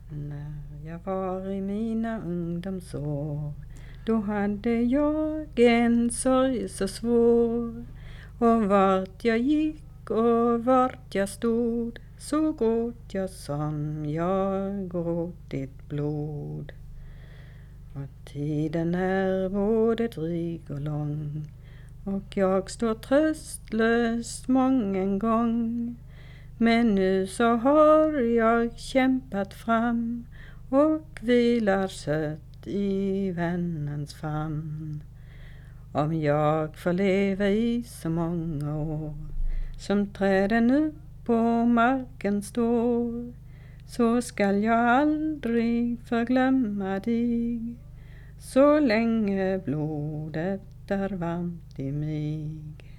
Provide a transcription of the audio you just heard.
När jag var i mina ungdomsår, då hade jag en sorg så svår. Och vart jag gick och vart jag stod, så gråt jag som jag gråtit blod. Och tiden är både dryg och lång, och jag står tröstlös mången gång. Men nu så har jag kämpat fram och vilar sött i vännens famn. Om jag får leva i så många år som träden upp på marken står, så skall jag aldrig förglömma dig, så länge blodet är varmt i mig.